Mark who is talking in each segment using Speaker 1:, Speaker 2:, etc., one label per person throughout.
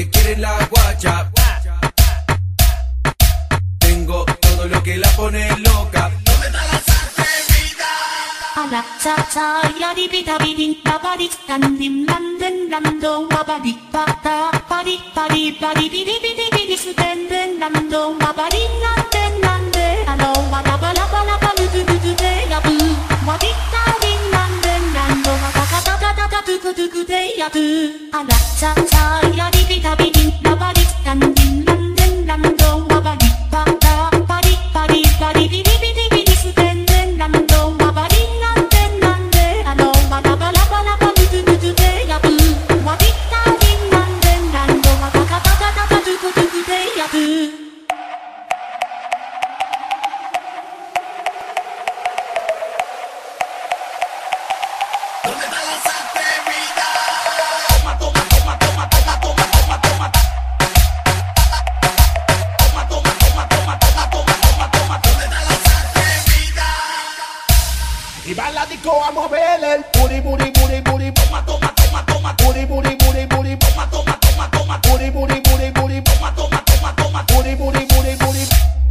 Speaker 1: que quieren la guacha. Tengo todo lo que la pone loca. ¿Dónde está la salsevida?
Speaker 2: Ala cha cha ya di bida bidin ba ba di dan dim dan den dan do ba ba di ba da ba di bidi bidi bidi su den den dan do ba ba di nan den nan de alo wa la ba du de ya bu wa di da di nan den dan do ba ka da du de ya bu. Ala cha cha ya di bida bidin ba ba di dan dim dan den dan do ba ba di ba da ba di bidi bidi bidi su den den dan do ba ba di nan den nan de alo wa la ba du de ya bu wa di da di nan den dan do ba ka da du de ya bu.
Speaker 1: ¿Dónde está la salsevida? Toma, toma, toma, toma, toma, toma, toma, toma. Toma, toma, toma, toma, toma, toma, toma, toma. ¿Dónde está la salsevida?
Speaker 3: Y va la disco a mover el booty, booty, booty, booty.
Speaker 1: Toma, toma, toma, toma,
Speaker 3: Booty, booty, booty, booty.
Speaker 1: toma, toma, toma, toma,
Speaker 3: Booty, booty, booty, booty.
Speaker 1: toma, toma, toma, toma.
Speaker 3: Booty, booty, booty, booty.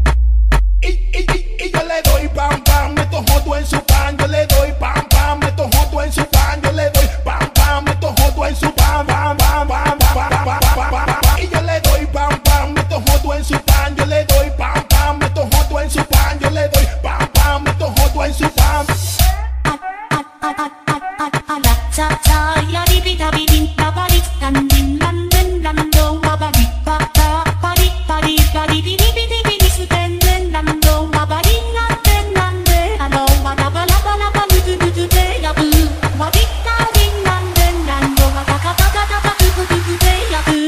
Speaker 3: Y yo le doy pam, pam, meto joto en su pan. Yo le doy pam, pam, meto joto en su pan. Yo le doy pam, pam, meto joto en su pan, pam, pam, pam, pam, pam, pam, pam, pam. Y yo le doy pam, pam, meto joto en su pan. Yo le doy pam, pam, meto joto en su pan. Yo le doy pam, pam, meto joto en su pan.
Speaker 2: Ala cha cha ya di bida bidin ba ba di dan dim dan den dan do ba ba di ba da ba di bidi bidi su den den dan do ba ba di nan den nan de alo wa la ba du de ya bu wa di da di nan den dan do ba ka du de ya bu.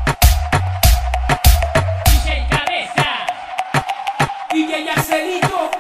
Speaker 4: DJ Cabeza, DJ Arcelito.